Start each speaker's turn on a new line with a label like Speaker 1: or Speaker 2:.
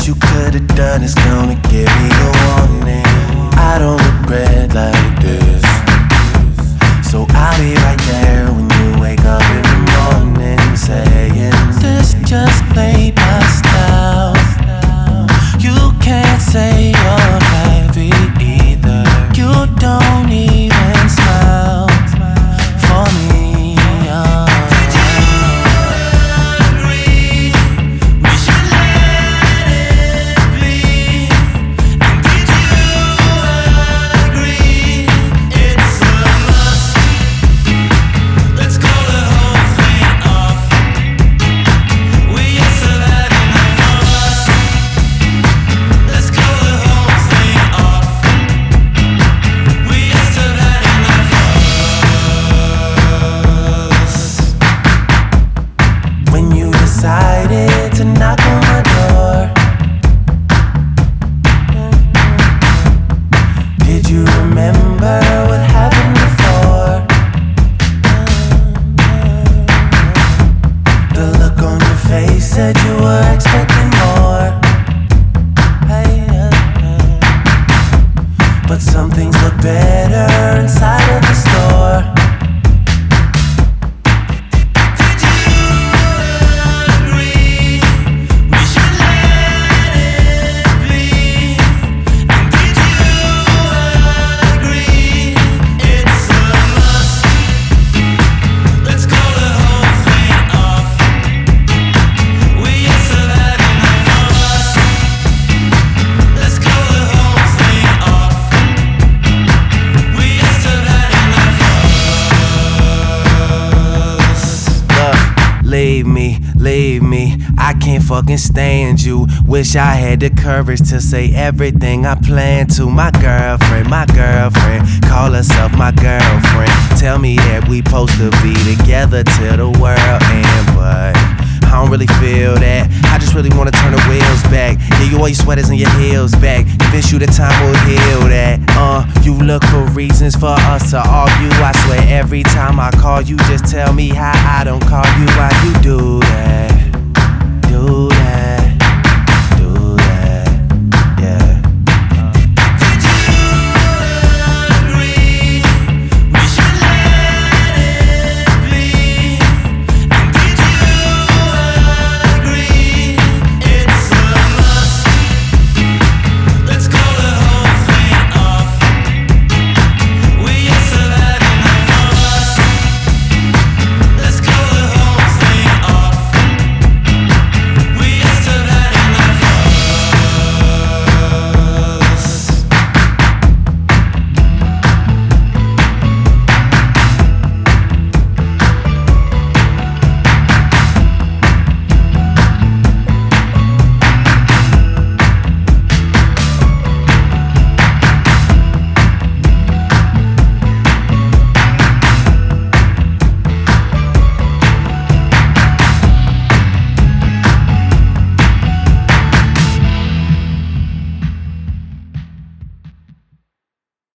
Speaker 1: you could've done is gonna give me a warning. I don't regret like this, so I'll be right there when you wake up in the morning saying, this just ain't my style. You can't say you're happy either. You don't even smile for me. Decided to knock on my door. Did you remember what happened before? The look on your face said you were expecting more. But some things look better inside of the store. Leave me, I can't fucking stand you. Wish I had the courage to say everything I plan to. My girlfriend, call herself my girlfriend. Tell me that we supposed to be together till the world end, but I don't really feel that. I just really wanna turn the wheels back. Yeah, you all your sweaters and your heels back. Convince you that time will heal that. You look for reasons for us to argue. I swear every time I call you, just tell me how I don't call you. Why you do that?